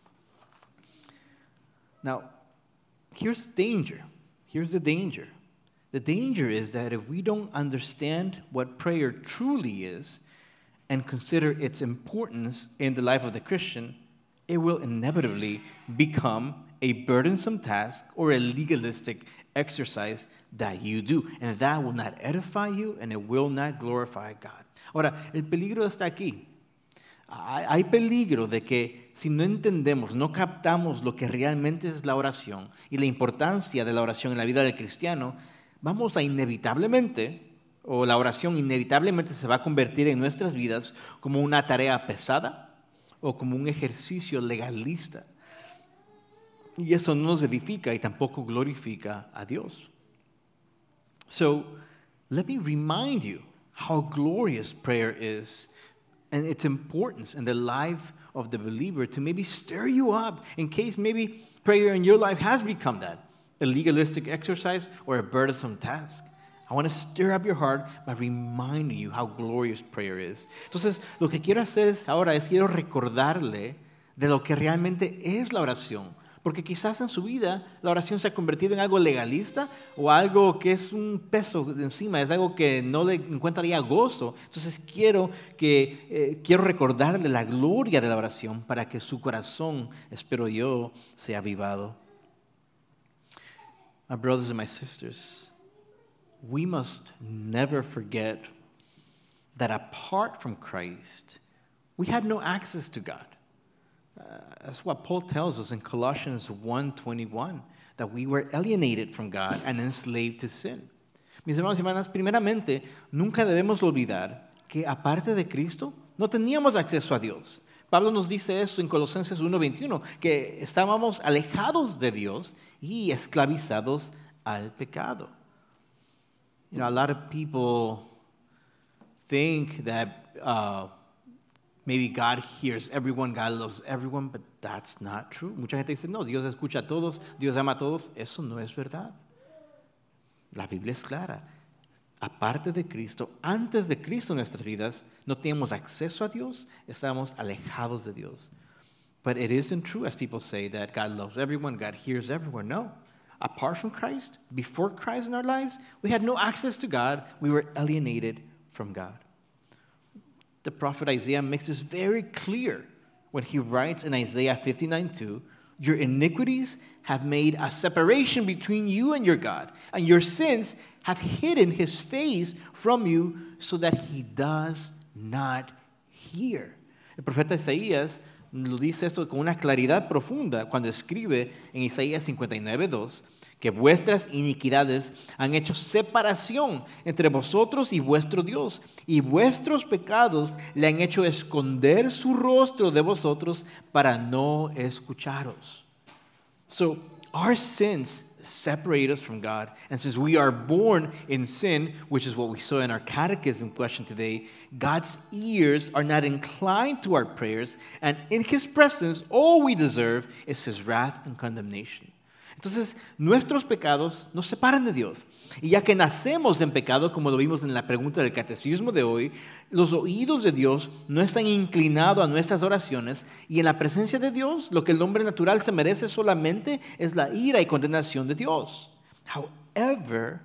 Now, here's the danger. Here's the danger. The danger is that if we don't understand what prayer truly is and consider its importance in the life of the Christian, it will inevitably become a burdensome task or a legalistic exercise that you do. And that will not edify you and it will not glorify God. Ahora, el peligro está aquí. Hay peligro de que si no entendemos, no captamos lo que realmente es la oración y la importancia de la oración en la vida del cristiano, vamos a inevitablemente, o la oración inevitablemente se va a convertir en nuestras vidas como una tarea pesada, o como un ejercicio legalista. Y eso no nos edifica y tampoco glorifica a Dios. So, let me remind you how glorious prayer is and its importance in the life of the believer to maybe stir you up in case maybe prayer in your life has become that, a legalistic exercise or a burdensome task. I want to stir up your heart by reminding you how glorious prayer is. Entonces, lo que quiero hacer ahora es quiero recordarle de lo que realmente es la oración. Porque quizás en su vida la oración se ha convertido en algo legalista o algo que es un peso de encima, es algo que no le encontraría gozo. Entonces, quiero recordarle la gloria de la oración para que su corazón, espero yo, sea avivado. My brothers and my sisters, we must never forget that apart from Christ, we had no access to God. That's what Paul tells us in Colossians 1:21, that we were alienated from God and enslaved to sin. Mis hermanos y hermanas, primeramente, nunca debemos olvidar que aparte de Cristo, no teníamos acceso a Dios. Pablo nos dice eso en Colosenses 1:21, que estábamos alejados de Dios y esclavizados al pecado. You know, a lot of people think that maybe God hears everyone, God loves everyone, but that's not true. Mucha gente dice, no, Dios escucha a todos, Dios ama a todos. Eso no es verdad. La Biblia es clara. Aparte de Cristo, antes de Cristo en nuestras vidas, no teníamos acceso a Dios, estábamos alejados de Dios. But it isn't true, as people say, that God loves everyone, God hears everyone. No. Apart from Christ, before Christ in our lives, we had no access to God. We were alienated from God. The prophet Isaiah makes this very clear when he writes in Isaiah 59:2, your iniquities have made a separation between you and your God, and your sins have hidden his face from you so that he does not hear. El profeta Isaías lo dice esto con una claridad profunda cuando escribe en Isaías 59:2 que vuestras iniquidades han hecho separación entre vosotros y vuestro Dios, y vuestros pecados le han hecho esconder su rostro de vosotros para no escucharos. So, our sins separate us from God. And since we are born in sin, which is what we saw in our catechism question today, God's ears are not inclined to our prayers, and in his presence, all we deserve is his wrath and condemnation. Entonces, nuestros pecados nos separan de Dios. Y ya que nacemos en pecado, como lo vimos en la pregunta del catecismo de hoy, los oídos de Dios no están inclinados a nuestras oraciones, y en la presencia de Dios, lo que el hombre natural se merece solamente es la ira y condenación de Dios. However,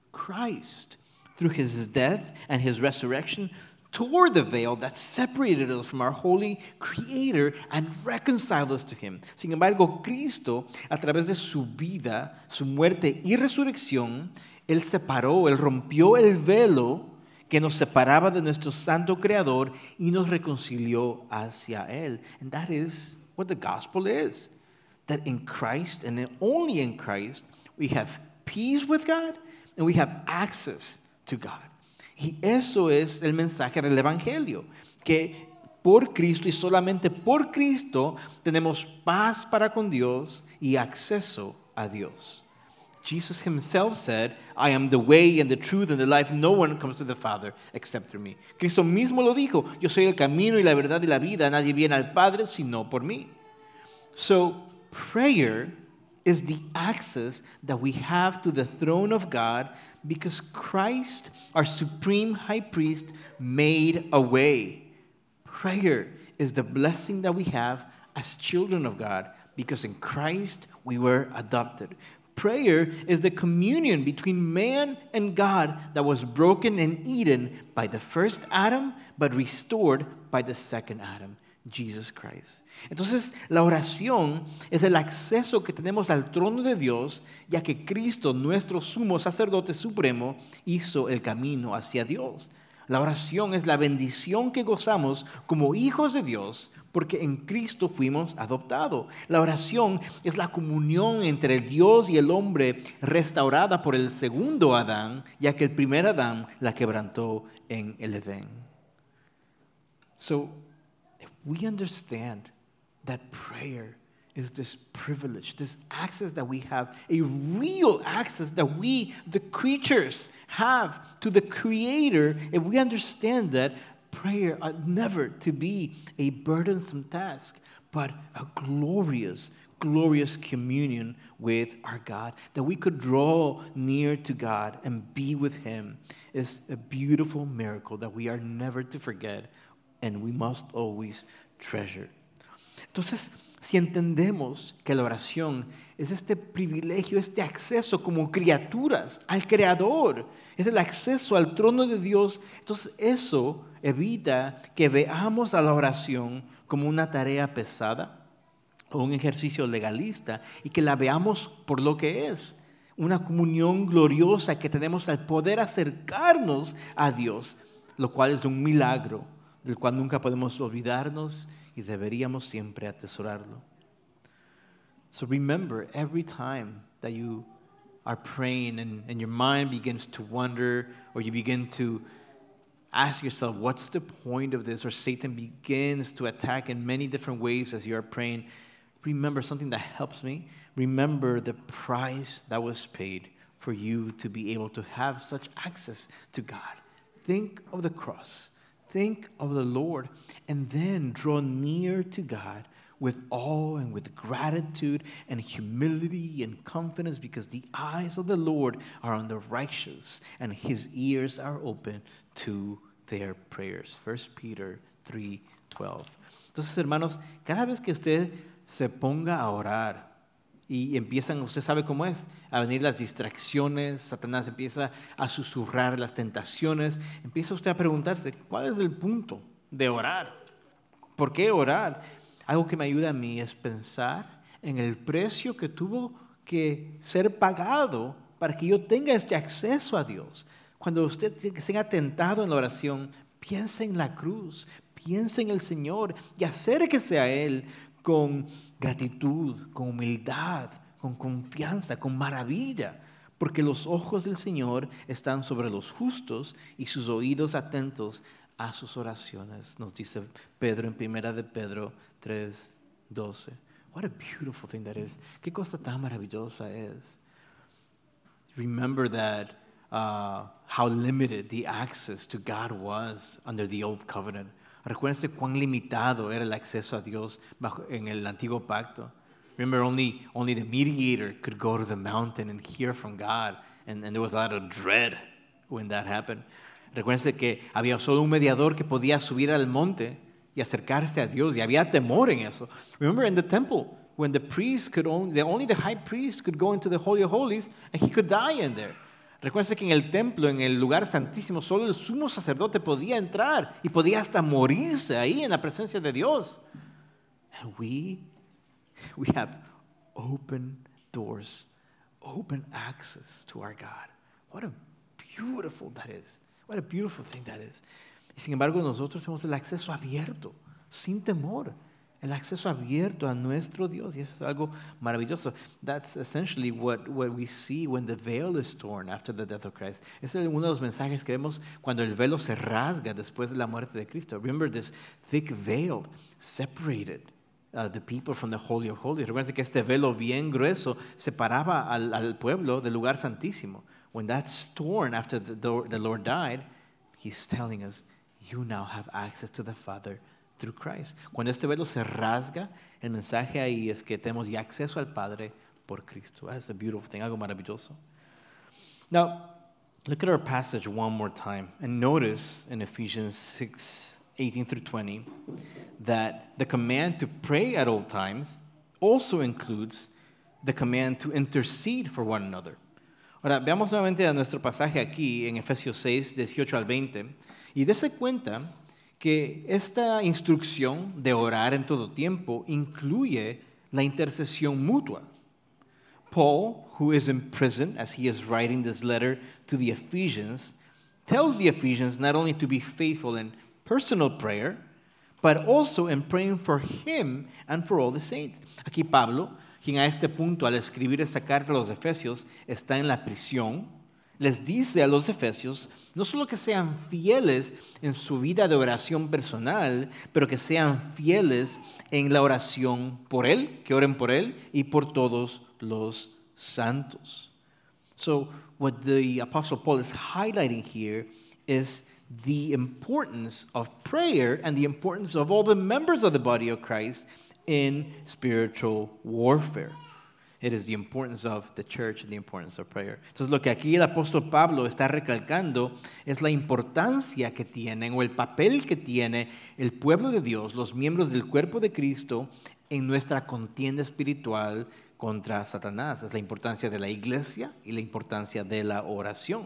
Christ, through his death and his resurrection, tore the veil that separated us from our holy Creator and reconciled us to him. Sin embargo, Cristo, a través de su vida, su muerte y resurrección, Él separó, Él rompió el velo que nos separaba de nuestro santo Creador y nos reconcilió hacia Él. And that is what the gospel is. That in Christ, and only in Christ, we have peace with God and we have access to God. Y eso es el mensaje del Evangelio, que por Cristo y solamente por Cristo tenemos paz para con Dios y acceso a Dios. Jesus himself said, I am the way and the truth and the life. No one comes to the Father except through me. Cristo mismo lo dijo, yo soy el camino y la verdad y la vida. Nadie viene al Padre sino por mí. So, prayer is the access that we have to the throne of God because Christ, our supreme high priest, made a way. Prayer is the blessing that we have as children of God because in Christ we were adopted. Prayer is the communion between man and God that was broken in Eden by the first Adam, but restored by the second Adam, Jesus Christ. Entonces, la oración es el acceso que tenemos al trono de Dios, ya que Cristo, nuestro sumo sacerdote supremo, hizo el camino hacia Dios. La oración es la bendición que gozamos como hijos de Dios, porque en Cristo fuimos adoptados. La oración es la comunión entre Dios y el hombre restaurada por el segundo Adán, ya que el primer Adán la quebrantó en el Edén. So, if we understand that prayer is this privilege, this access that we have, a real access that we, the creatures, have to the Creator, if we understand that prayer ought never to be a burdensome task, but a glorious, glorious communion with our God, that we could draw near to God and be with Him, is a beautiful miracle that we are never to forget and we must always treasure. Entonces, si entendemos que la oración es este privilegio, este acceso como criaturas al Creador, es el acceso al trono de Dios, entonces eso evita que veamos a la oración como una tarea pesada o un ejercicio legalista y que la veamos por lo que es, una comunión gloriosa que tenemos al poder acercarnos a Dios, lo cual es un milagro del cual nunca podemos olvidarnos y deberíamos siempre atesorarlo. So remember, every time that you are praying and your mind begins to wonder, or you begin to ask yourself, what's the point of this? Or Satan begins to attack in many different ways as you're praying. Remember something that helps me. Remember the price that was paid for you to be able to have such access to God. Think of the cross. Think of the Lord. And then draw near to God with awe and with gratitude and humility and confidence, because the eyes of the Lord are on the righteous and his ears are open to their prayers. 1 Peter 3:12. Entonces, hermanos, cada vez que usted se ponga a orar y empiezan, usted sabe cómo es, a venir las distracciones, Satanás empieza a susurrar las tentaciones, empieza usted a preguntarse, ¿cuál es el punto de orar? ¿Por qué orar? Algo que me ayuda a mí es pensar en el precio que tuvo que ser pagado para que yo tenga este acceso a Dios. Cuando usted sea tentado en la oración, piense en la cruz, piense en el Señor y acérquese a Él con gratitud, con humildad, con confianza, con maravilla, porque los ojos del Señor están sobre los justos y sus oídos atentos a sus oraciones, nos dice Pedro en 1 de Pedro 3:12. What a beautiful thing that is. Qué cosa tan maravillosa es. Remember that how limited the access to God was under the old covenant. Recuérdense cuán limitado era el acceso a Dios en el antiguo pacto. Remember, only the mediator could go to the mountain and hear from God, and there was a lot of dread when that happened. Recuérdense que había solo un mediador que podía subir al monte y acercarse a Dios, y había temor en eso. Remember in the temple, when the priest only the high priest could go into the Holy of Holies, and he could die in there. Recuérdense que en el templo, en el lugar santísimo, solo el sumo sacerdote podía entrar y podía hasta morirse ahí en la presencia de Dios. And we have open doors, open access to our God. What a beautiful that is. What a beautiful thing that is. Y sin embargo, nosotros tenemos el acceso abierto, sin temor. El acceso abierto a nuestro Dios, y eso es algo maravilloso. That's essentially what we see when the veil is torn after the death of Christ. Ese es uno de los mensajes que vemos cuando el velo se rasga después de la muerte de Cristo. Remember, this thick veil separated the people from the Holy of Holies. Recuerden que este velo bien grueso separaba al pueblo del lugar santísimo. When that's torn after the Lord died, he's telling us, you now have access to the Father through Christ. Cuando este velo se rasga, el mensaje ahí es que tenemos ya acceso al Padre por Cristo. That's a beautiful thing, algo maravilloso. Now, look at our passage one more time and notice in Ephesians 6:18 through 20 that the command to pray at all times also includes the command to intercede for one another. Ahora, veamos nuevamente a nuestro pasaje aquí en Efesios 6:18 al 20 y dése cuenta que esta instrucción de orar en todo tiempo incluye la intercesión mutua. Paul, who is in prison as he is writing this letter to the Ephesians, tells the Ephesians not only to be faithful in personal prayer, but also in praying for him and for all the saints. Aquí Pablo, quien a este punto al escribir esta carta a los Efesios está en la prisión, les dice a los Efesios no solo que sean fieles en su vida de oración personal, pero que sean fieles en la oración por él, que oren por él y por todos los santos. So what the Apostle Paul is highlighting here is the importance of prayer and the importance of all the members of the body of Christ in spiritual warfare. It is the importance of the church and the importance of prayer. Entonces, lo que aquí el apóstol Pablo está recalcando es la importancia que tienen o el papel que tiene el pueblo de Dios, los miembros del cuerpo de Cristo, en nuestra contienda espiritual contra Satanás. Es la importancia de la iglesia y la importancia de la oración.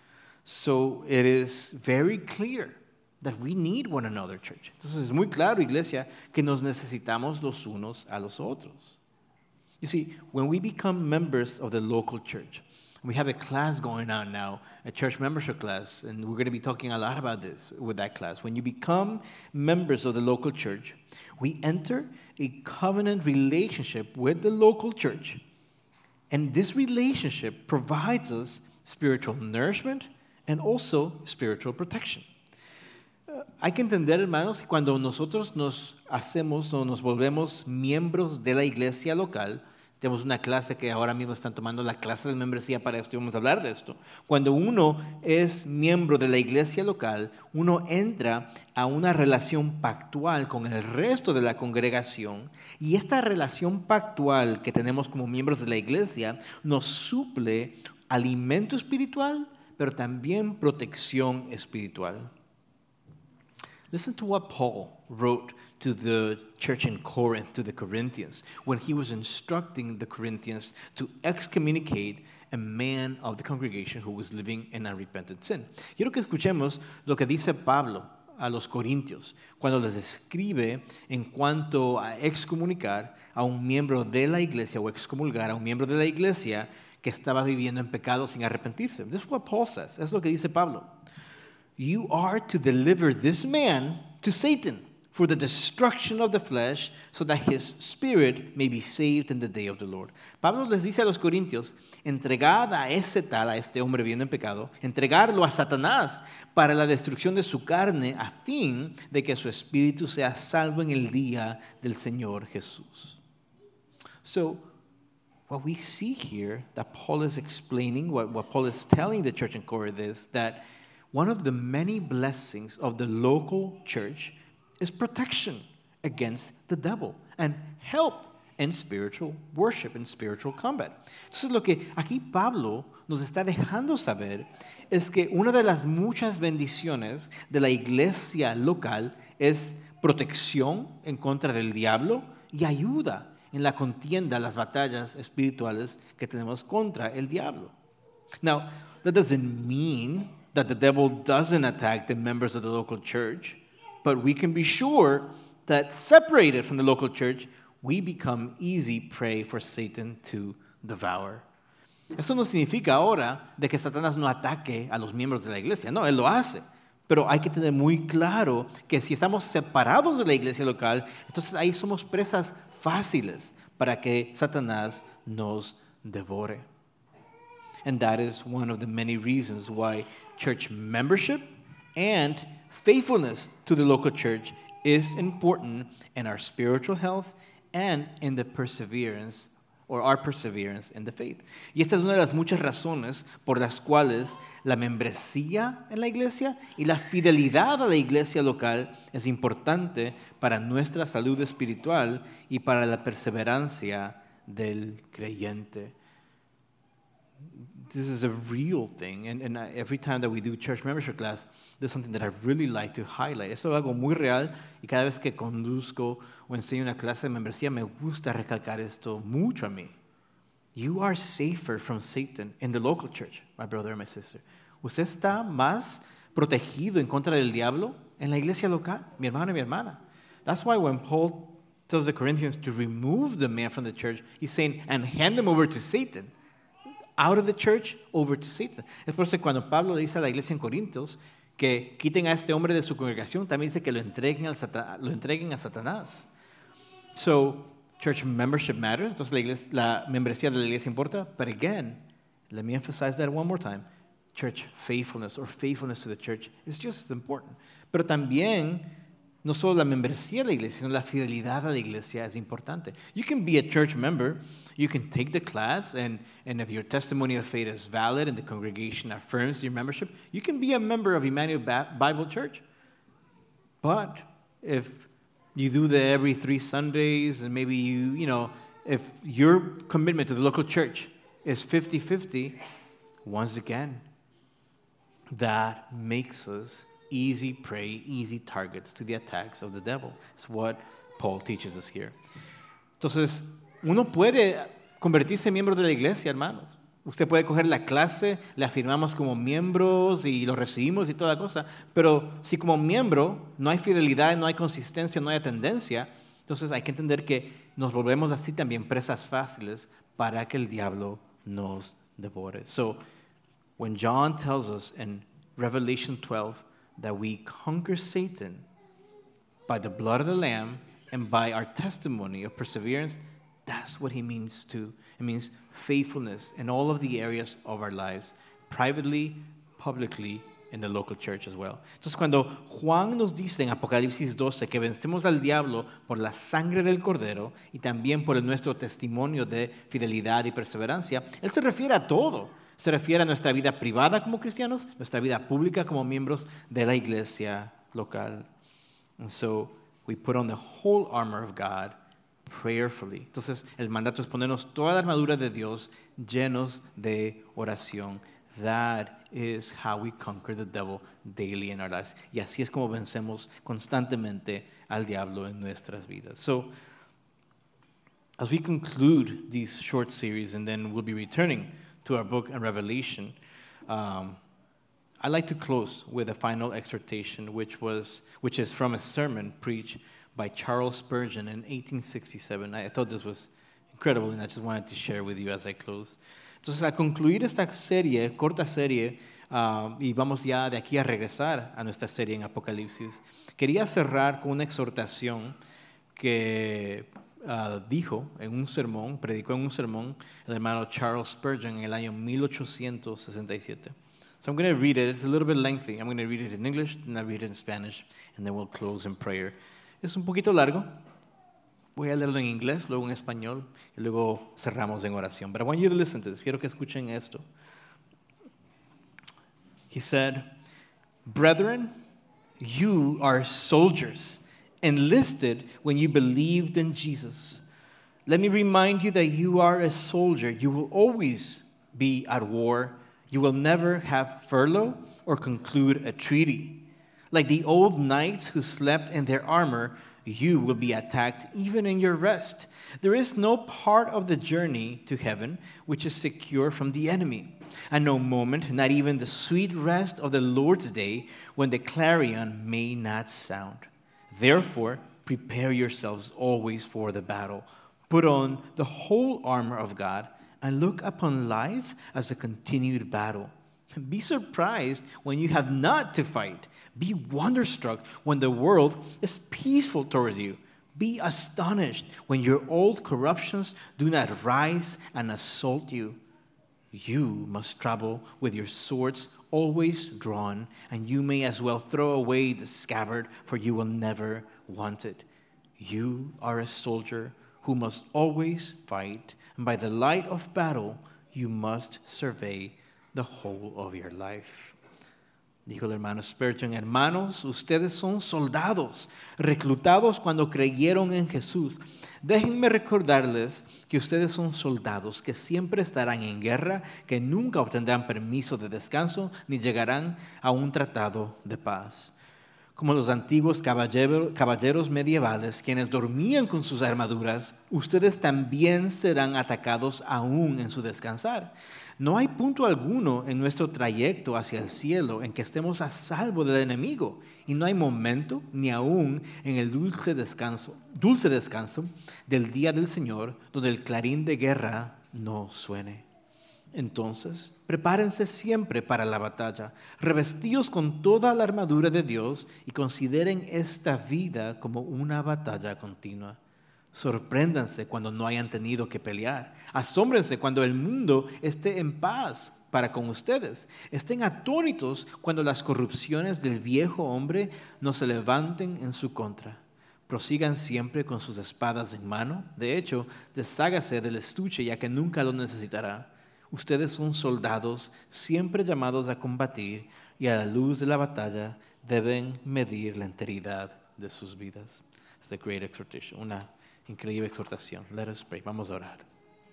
So, it is very clear that we need one another, church. Entonces, es muy claro, iglesia, que nos necesitamos los unos a los otros. You see, when we become members of the local church, we have a class going on now, a church membership class, and we're going to be talking a lot about this with that class. When you become members of the local church, we enter a covenant relationship with the local church And this relationship provides us spiritual nourishment and also spiritual protection. Hay que entender, hermanos, que cuando nosotros nos hacemos o nos volvemos miembros de la iglesia local, tenemos una clase que ahora mismo están tomando la clase de membresía para esto y vamos a hablar de esto. Cuando uno es miembro de la iglesia local, uno entra a una relación pactual con el resto de la congregación y esta relación pactual que tenemos como miembros de la iglesia nos suple alimento espiritual, pero también protección espiritual. Listen to what Paul wrote to the church in Corinth, to the Corinthians, when he was instructing the Corinthians to excommunicate a man of the congregation who was living in unrepentant sin. Quiero que escuchemos lo que dice Pablo a los corintios cuando les escribe en cuanto a excomunicar a un miembro de la iglesia o excomulgar a un miembro de la iglesia que estaba viviendo en pecado sin arrepentirse. This is what Paul says. Es lo que dice Pablo. You are to deliver this man to Satan for the destruction of the flesh, so that his spirit may be saved in the day of the Lord. Pablo les dice a los corintios, entregad a este hombre viviendo en pecado, entregarlo a Satanás para la destrucción de su carne, a fin de que su espíritu sea salvo en el día del Señor Jesús. So, what we see here that Paul is explaining, what Paul is telling the church in Corinth is that one of the many blessings of the local church is protection against the devil and help in spiritual worship, in spiritual combat. Entonces lo que aquí Pablo nos está dejando saber es que una de las muchas bendiciones de la iglesia local es protección en contra del diablo y ayuda en la contienda, las batallas espirituales que tenemos contra el diablo. Now, that doesn't mean that the devil doesn't attack the members of the local church, but we can be sure that separated from the local church, we become easy prey for Satan to devour. Eso no significa ahora de que Satanás no ataque a los miembros de la iglesia. No, él lo hace. Pero hay que tener muy claro que si estamos separados de la iglesia local, entonces ahí somos presas fáciles para que Satanás nos devore. And that is one of the many reasons why church membership and faithfulness to the local church is important in our spiritual health and in the perseverance or our perseverance in the faith. Y esta es una de las muchas razones por las cuales la membresía en la iglesia y la fidelidad a la iglesia local es importante para nuestra salud espiritual y para la perseverancia del creyente. This is a real thing, and every time that we do church membership class, there's something that I really like to highlight. Eso es algo muy real, y cada vez que conduzco o enseño una clase de membresía, me gusta recalcar esto mucho a mí. You are safer from Satan in the local church, my brother and my sister. Usted está más protegido en contra del diablo en la iglesia local, mi hermano y mi hermana. That's why when Paul tells the Corinthians to remove the man from the church, he's saying, and hand him over to Satan. Out of the church, over to Satan. Es por eso que cuando Pablo le dice a la iglesia en Corintios que quiten a este hombre de su congregación, también dice que lo entreguen a Satanás. So, church membership matters. Entonces la membresía de la iglesia importa. But again, let me emphasize that one more time. Church faithfulness or faithfulness to the church is just as important. Pero también, no solo la membresía de la iglesia, sino la fidelidad a la iglesia es importante. You can be a church member, you can take the class, and if your testimony of faith is valid and the congregation affirms your membership, you can be a member of Emmanuel Bible Church. But if you do that every 3 Sundays, and maybe if your commitment to the local church is 50-50, once again, that makes us easy prey, easy targets to the attacks of the devil. It's what Paul teaches us here. Entonces, uno puede convertirse en miembro de la iglesia, hermanos. Usted puede coger la clase, le afirmamos como miembros y lo recibimos y toda cosa, pero si como miembro no hay fidelidad, no hay consistencia, no hay tendencia, entonces hay que entender que nos volvemos así también presas fáciles para que el diablo nos devore. So, when John tells us in Revelation 12 that we conquer Satan by the blood of the Lamb and by our testimony of perseverance, That's what he means too. It means faithfulness in all of the areas of our lives, privately, publicly, in the local church as well. Entonces, cuando Juan nos dice en Apocalipsis 12 que vencemos al diablo por la sangre del Cordero y también por nuestro testimonio de fidelidad y perseverancia, él se refiere a todo. Se refiere a nuestra vida privada como cristianos, nuestra vida pública como miembros de la iglesia local. And so, we put on the whole armor of God prayerfully. Entonces, el mandato es ponernos toda la armadura de Dios llenos de oración. That is how we conquer the devil daily in our lives. Y así es como vencemos constantemente al diablo en nuestras vidas. So, as we conclude these short series, and then we'll be returning to our book in Revelation, I'd like to close with a final exhortation, which is from a sermon preached by Charles Spurgeon in 1867. I thought this was incredible, and I just wanted to share with you as I close. Entonces, al concluir esta serie, corta serie, y vamos ya de aquí a regresar a nuestra serie en Apocalipsis, quería cerrar con una exhortación que predicó en un sermón el hermano Charles Spurgeon en el año 1867. So I'm going to read it. It's a little bit lengthy. I'm going to read it in English, and I'll read it in Spanish, and then we'll close in prayer. Es un poquito largo. Voy a leerlo en inglés, luego en español, y luego cerramos en oración. But I want you to listen to this. Quiero que escuchen esto. He said, "Brethren, you are soldiers, enlisted when you believed in Jesus. Let me remind you that you are a soldier. You will always be at war. You will never have furlough or conclude a treaty. Like the old knights who slept in their armor, you will be attacked even in your rest. There is no part of the journey to heaven which is secure from the enemy. At no moment, not even the sweet rest of the Lord's day, when the clarion may not sound. Therefore, prepare yourselves always for the battle. Put on the whole armor of God, and look upon life as a continued battle. Be surprised when you have not to fight. Be wonderstruck when the world is peaceful towards you. Be astonished when your old corruptions do not rise and assault you. You must travel with your swords always drawn, and you may as well throw away the scabbard, for you will never want it. You are a soldier who must always fight, and by the light of battle, you must survey the whole of your life." Dijo el hermano Spurgeon: "Hermanos, ustedes son soldados, reclutados cuando creyeron en Jesús. Déjenme recordarles que ustedes son soldados que siempre estarán en guerra, que nunca obtendrán permiso de descanso ni llegarán a un tratado de paz. Como los antiguos caballeros medievales, quienes dormían con sus armaduras, ustedes también serán atacados aún en su descansar. No hay punto alguno en nuestro trayecto hacia el cielo en que estemos a salvo del enemigo, y no hay momento, ni aún en el dulce descanso del día del Señor, donde el clarín de guerra no suene. Entonces, prepárense siempre para la batalla, revestidos con toda la armadura de Dios, y consideren esta vida como una batalla continua. Sorpréndanse cuando no hayan tenido que pelear. Asómbrense cuando el mundo esté en paz para con ustedes. Estén atónitos cuando las corrupciones del viejo hombre no se levanten en su contra. Prosigan siempre con sus espadas en mano. De hecho, deshágase del estuche, ya que nunca lo necesitará. Ustedes son soldados siempre llamados a combatir, y a la luz de la batalla deben medir la enteridad de sus vidas." It's a great exhortation, una increíble exhortación. Let us pray. Vamos a orar.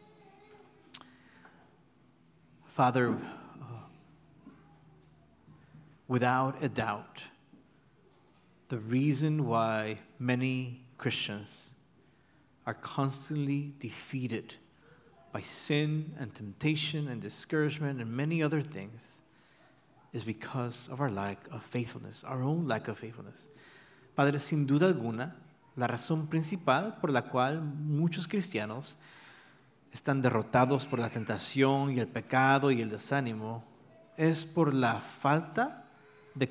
Father, without a doubt, the reason why many Christians are constantly defeated by sin and temptation and discouragement and many other things is because of our lack of faithfulness, our own lack of faithfulness. Padre, sin duda alguna, la razón principal por la cual muchos cristianos están derrotados por la tentación y el pecado y el desánimo es por la falta de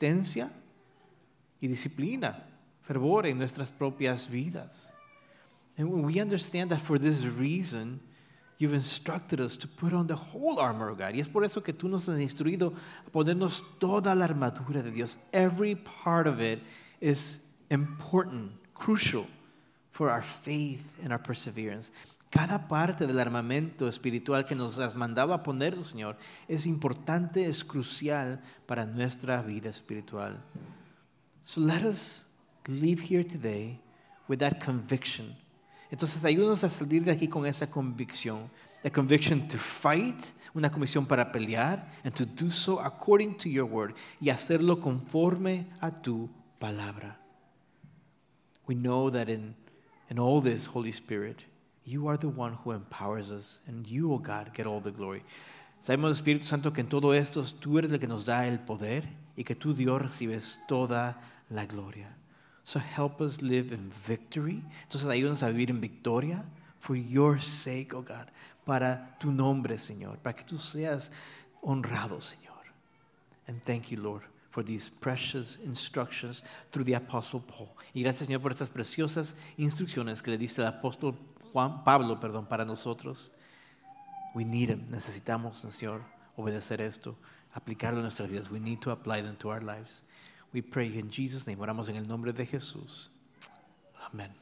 consistencia y disciplina, fervor en nuestras propias vidas. And we understand that for this reason, you've instructed us to put on the whole armor of God. Y es por eso que tú nos has instruido a ponernos toda la armadura de Dios. Every part of it is important, crucial for our faith and our perseverance. Cada parte del armamento espiritual que nos has mandado a poner, Señor, es importante, es crucial para nuestra vida espiritual. So let us leave here today with that conviction. Entonces, ayúdanos a salir de aquí con esa convicción. The conviction to fight, una convicción para pelear, and to do so according to your word, y hacerlo conforme a tu palabra. We know that in all this, Holy Spirit, you are the one who empowers us, and you, oh God, get all the glory. Sabemos, Espíritu Santo, que en todo esto tú eres el que nos da el poder y que tú, Dios, recibes toda la gloria. So help us live in victory. Entonces ayúdanos a vivir en victoria for your sake, oh God, para tu nombre, Señor, para que tú seas honrado, Señor. And thank you, Lord, for these precious instructions through the Apostle Paul. Y gracias, Señor, por estas preciosas instrucciones que le diste al apóstol Pablo, para nosotros. We need him. Necesitamos, Señor, obedecer esto, aplicarlo en nuestras vidas. We need to apply them to our lives. We pray in Jesus' name. Oramos en el nombre de Jesús. Amén.